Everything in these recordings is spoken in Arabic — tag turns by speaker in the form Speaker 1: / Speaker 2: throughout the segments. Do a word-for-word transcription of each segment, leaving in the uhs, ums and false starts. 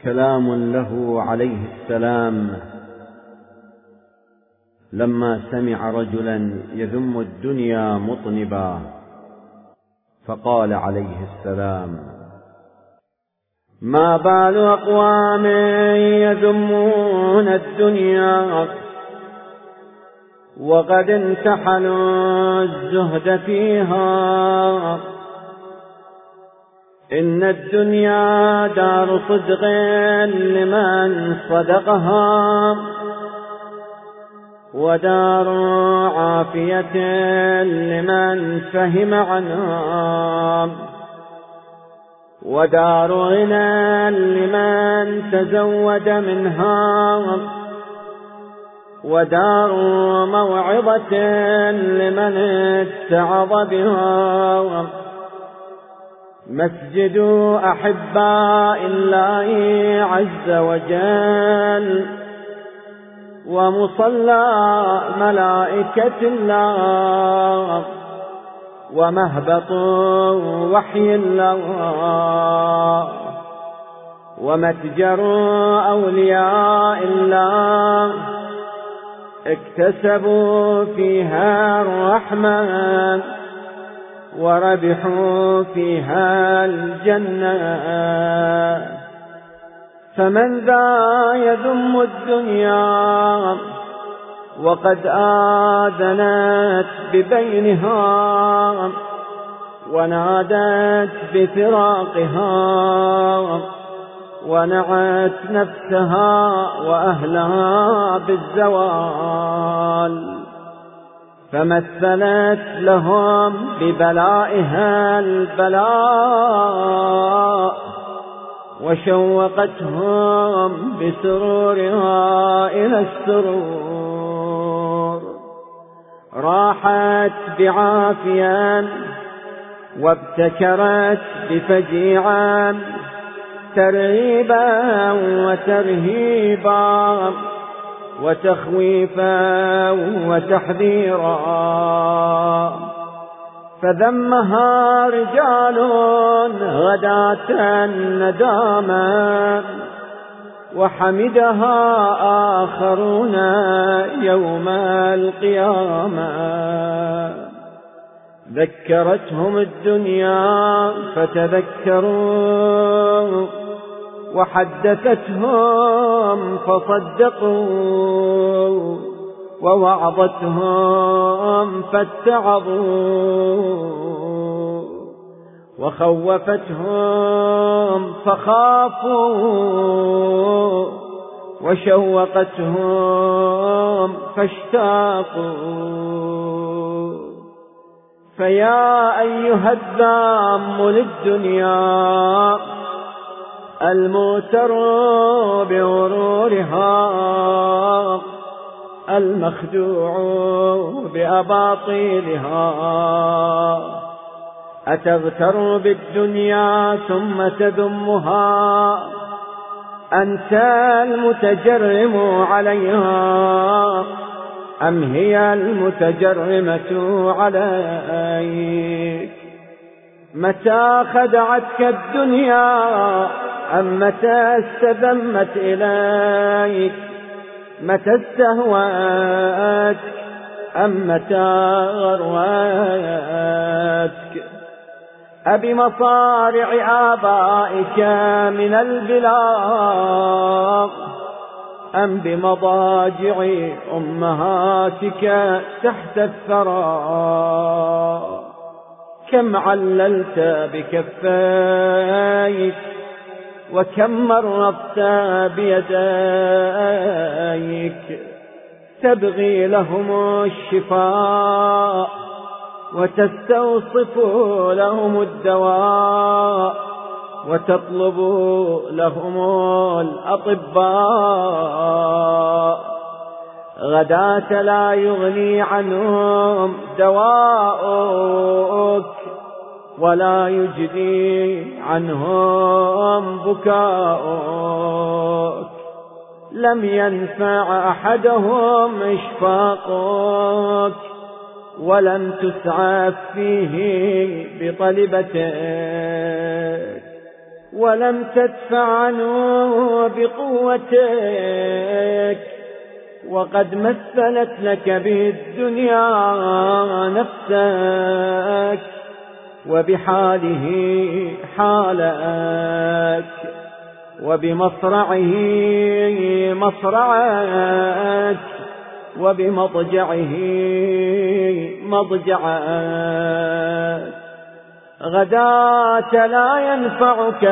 Speaker 1: كلام له عليه السلام لما سمع رجلا يذم الدنيا مطنبا، فقال عليه السلام: ما بال أقوام يذمون الدنيا وقد امتحنوا الزهد فيها، إن الدنيا دار صدق لمن صدقها، ودار عافية لمن فهم عنها، ودار غنى لمن تزود منها، ودار موعظة لمن اتعظ بها، مسجد أحباء الله عز وجل، ومصلى ملائكة الله، ومهبط وحي الله، ومتجر أولياء الله اكتسبوا فيها الرحمة وربحوا فيها الجنة. فمن ذا يذم الدنيا وقد آذنت ببينها، ونادت بفراقها، ونعت نفسها وأهلها بالزوال، فمثلت لهم ببلائها البلاء، وشوقتهم بسرورها إلى السرور، راحت بعافيا وابتكرت بفجيعا، ترغيبا وترهيبا، وتخويفا وتحذيرا، فذمها رجال غداة نداما، وحمدها آخرون يوم القيامة. ذكرتهم الدنيا فتذكروا، وحدثتهم فصدقوا، ووعظتهم فاتعظوا، وخوفتهم فخافوا، وشوقتهم فاشتاقوا. فيا أيها الذام للدنيا الموتر بغرورها، المخدوع بأباطيلها، أتغتر بالدنيا ثم تذمها؟ أنت المتجرم عليها أم هي المتجرمة عليك؟ متى خدعتك الدنيا أم متى استذمت إليك؟ متى استهوتك أم متى غروتك؟ أبمصارع آبائك من البلاغ أم بمضاجع أمهاتك تحت الثرى؟ كم عللت بكفيك وكم مرضت بيديك، تبغي لهم الشفاء وتستوصف لهم الدواء، وتطلب لهم الأطباء، غداة لا يغني عنهم دواؤك، ولا يجدي عنهم بكاؤك. لم ينفع أحدهم إشفاقك، ولم تسعف فيه بطلبتك. ولم تدفع عنه بقوتك، وقد مثلت لك به الدنيا نفسك، وبحاله حالك، وبمصرعه مصرعك، وبمضجعه مضجعك. غداة لا ينفعك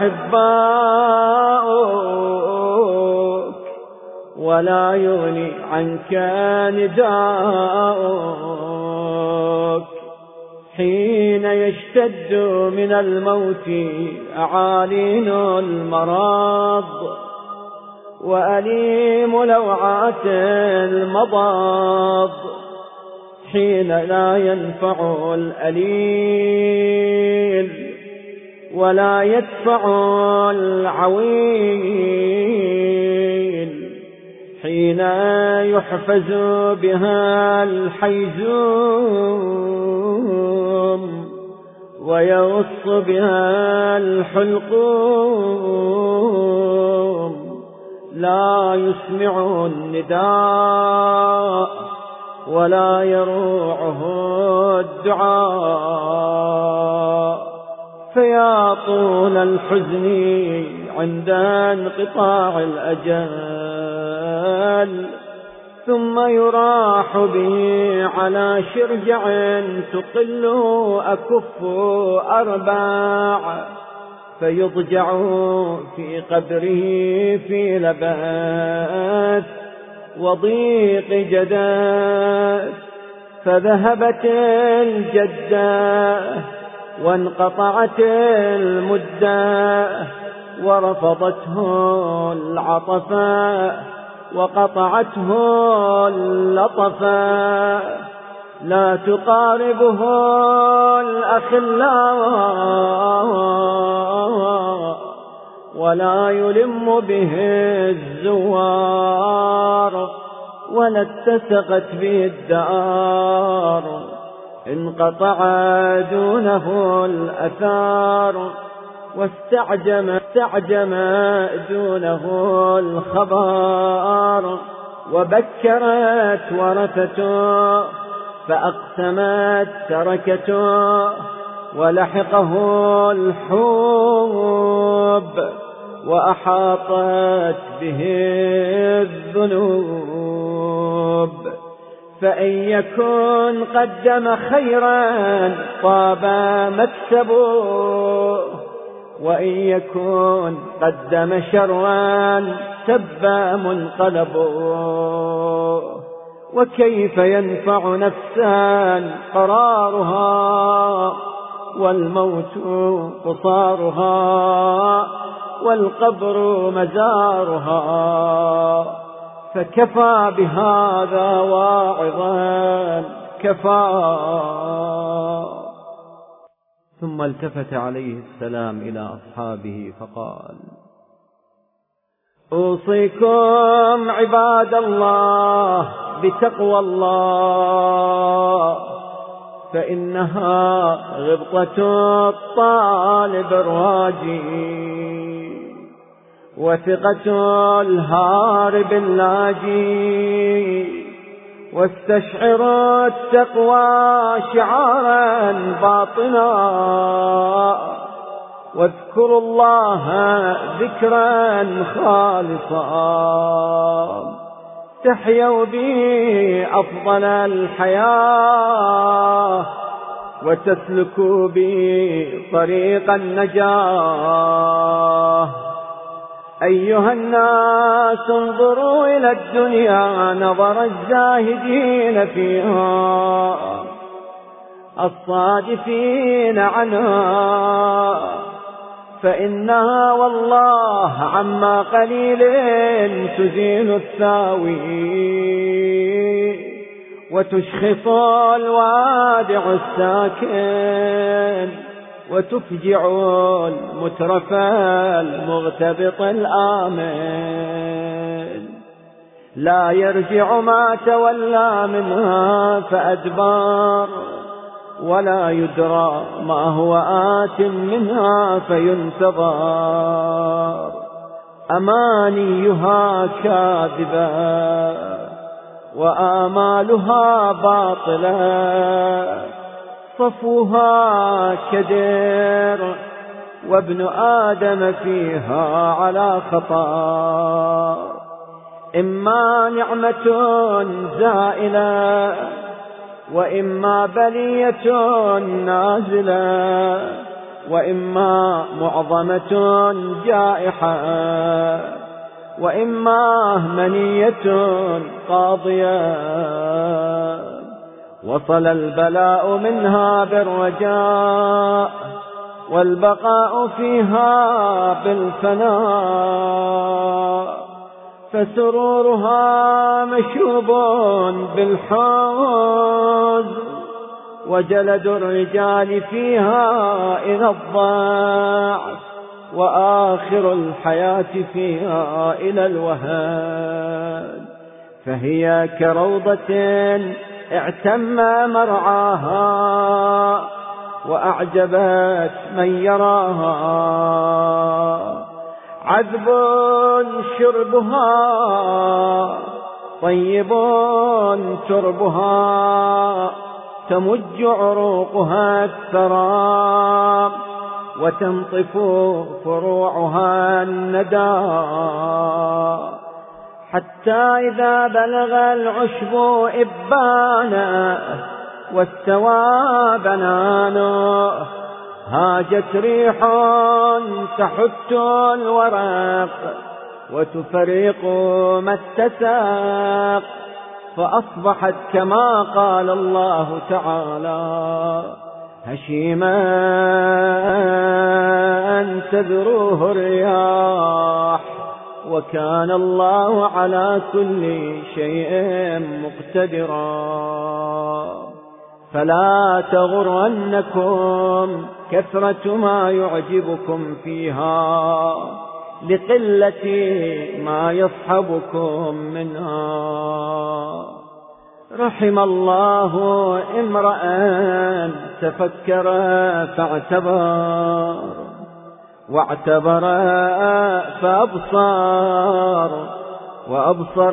Speaker 1: أحباؤك، ولا يغني عنك نداؤك. حين يشتد من الموت أعالين المرض، وأليم لوعات المضض، حين لا ينفع الأليل ولا يدفع العويل، حين يحفز بها الحيزوم ويغص بها الحلقوم، لا يسمع النداء ولا يروعه الدعاء. فيا طول الحزن عند انقطاع الأجل، ثم يراح به على شرجع تقل أكف أرباع، فيضجع في قبره في لبات وضيق جدات. فذهبت الجدة وانقطعت المدة، ورفضته العطفاء وقطعته اللطفاء. لا تقاربه الأخلاء، ولا يلم به الزوار، ولا اتسقت به الدار. انقطع دونه الأثار، واستعجم استعجم دونه الخبار. وبكرت ورثته فأقسمت تركته، ولحقه الحوب وأحاطت به الذنوب. فإن يكن قدم خيرا طاب مكسبه، وإن يكن قدم شرا سب منقلبه. وكيف ينفع نفسا قرارها، والموت قصارها، والقبر مزارها. فكفى بهذا واعظا كفى. ثم التفت عليه السلام إلى أصحابه فقال: أوصيكم عباد الله بتقوى الله، فإنها غبطة الطالب الراجي، وثقة الهارب اللاجي. واستشعروا التقوى شعارا باطنا، واذكروا الله ذكرا خالصا، تحيوا به أفضل الحياة، وتسلكوا به طريق النجاة. أيها الناس انظروا إلى الدنيا نظر الزاهدين فيها الصادفين عنها، فإنها والله عما قليل تزيل الثاوي، وتشخص الوادع الساكن، وتفجع المترف المغتبط الآمن. لا يرجع ما تولى منها فأدبار، ولا يدرى ما هو آت منها فينتظر. أمانيها كاذبة وآمالها باطلة، صفوها كدر وابن آدم فيها على خطر. إما نعمة زائلة وإما بلية نازلة، وإما معظمة جائحة، وإما منية قاضية. وصل البلاء منها بالرجاء، والبقاء فيها بالفناء، فسرورها مشوب بالحوز، وجلد الرجال فيها إلى الضعف، وآخر الحياة فيها إلى الوهن. فهي كروضة اعتم مرعاها، وأعجبت من يراها. عذب شربها طيب تربها، تمج عروقها الثرى، وتنطف فروعها الندى. حتى إذا بلغ العشب إبانا واستوى بنانه، هاجت ريح تحت الورق وتفرق ما اتسق، فأصبحت كما قال الله تعالى هشيما تذروه الرياح، وكان الله على كل شيء مقتدرا. فلا تغرنكم كثرة ما يعجبكم فيها، لقلة ما يصحبكم منها. رحم الله امرأ تفكر فاعتبر، واعتبر فأبصر، وأبصر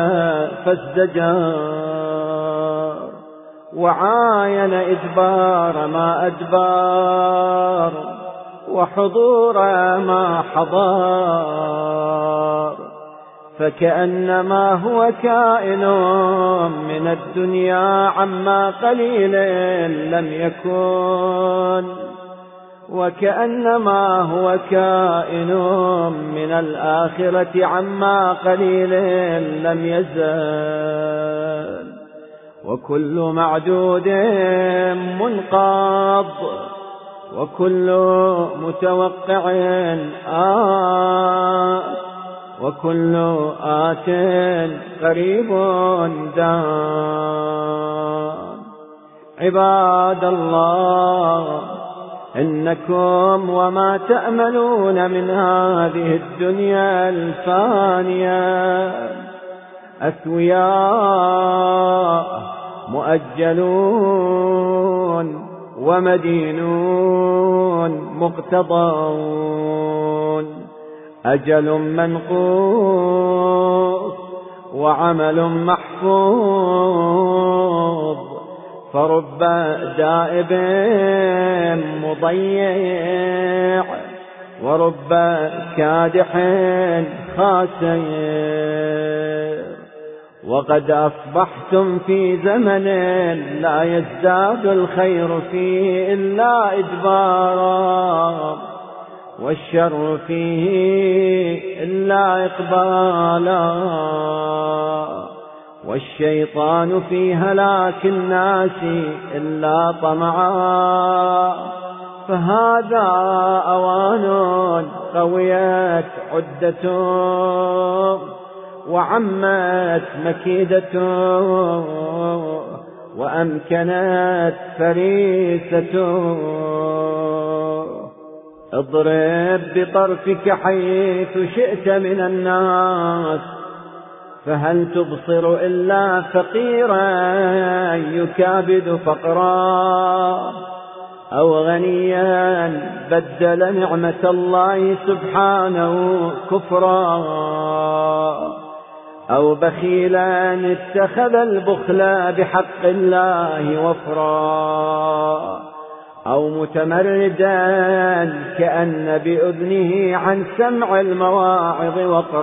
Speaker 1: فازدجر، وعاين إدبار ما أدبر، وحضور ما حضر. فكأنما هو كائن من الدنيا عما قليل لم يكن، وكأنما هو كائن من الآخرة عما قليل لم يزل. وكل معدود منقض، وكل متوقع آت، وكل آت قريب دان. عباد الله، إنكم وما تأملون من هذه الدنيا الفانية أثوياء مؤجلون ومدينون مقتضون، أجل منقوص وعمل محفوظ. فرب دائب مضيع، ورب كادح خاسر. وقد أصبحتم في زمن لا يزداد الخير فيه إلا إدبارا، والشر فيه إلا إقبالا، والشيطان في هلاك الناس إلا طمعا. فهذا أوان قويت عدته، وعمت مكيدته، وأمكنت فريسته. اضرب بطرفك حيث شئت من الناس، فهل تبصر إلا فقيرا يكابد فقرا، أو غنيا بدل نعمة الله سبحانه كفرا، أو بخيلا اتخذ البخل بحق الله وفرا، أو متمردا كأن بأذنه عن سمع المواعظ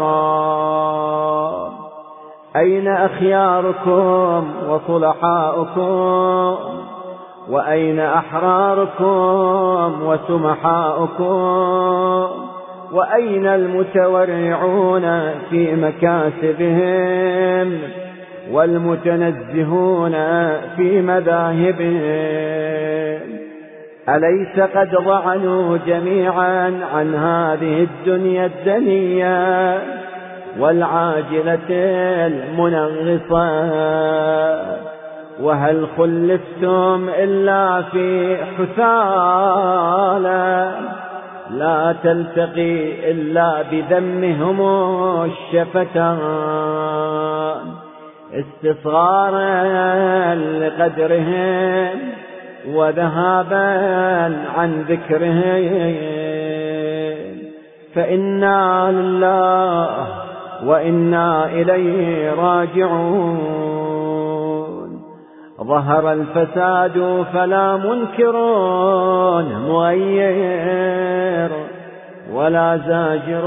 Speaker 1: وقرا. أين أخياركم وصلحاؤكم، وأين أحراركم وسمحاؤكم، وأين المتورعون في مكاسبهم والمتنزهون في مذاهبهم؟ أليس قد ضعنوا جميعا عن هذه الدنيا الدنيا والعاجلة المنغصة؟ وهل خلفتم إلا في حثالة لا تلتقي إلا بذمهم الشفتان، استصغارا لقدرهم وذهابا عن ذكرهم؟ فإنا لله وإنا إليه راجعون. ظهر الفساد فلا منكر مغير، ولا زاجر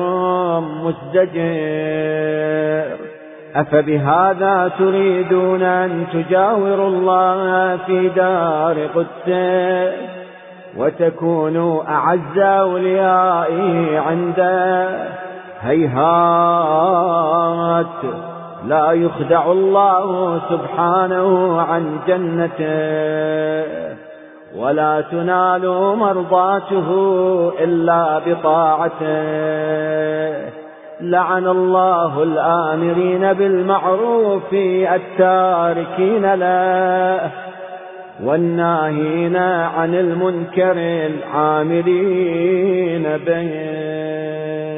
Speaker 1: مزدجر. أفبهذا تريدون أن تجاوروا الله في دار قدسه وتكونوا أعز أوليائه عنده؟ هيهات، لا يخدع الله سبحانه عن جنته، ولا تنال مرضاته إلا بطاعته. لعن الله الآمرين بالمعروف التاركين له، والناهين عن المنكر العاملين به.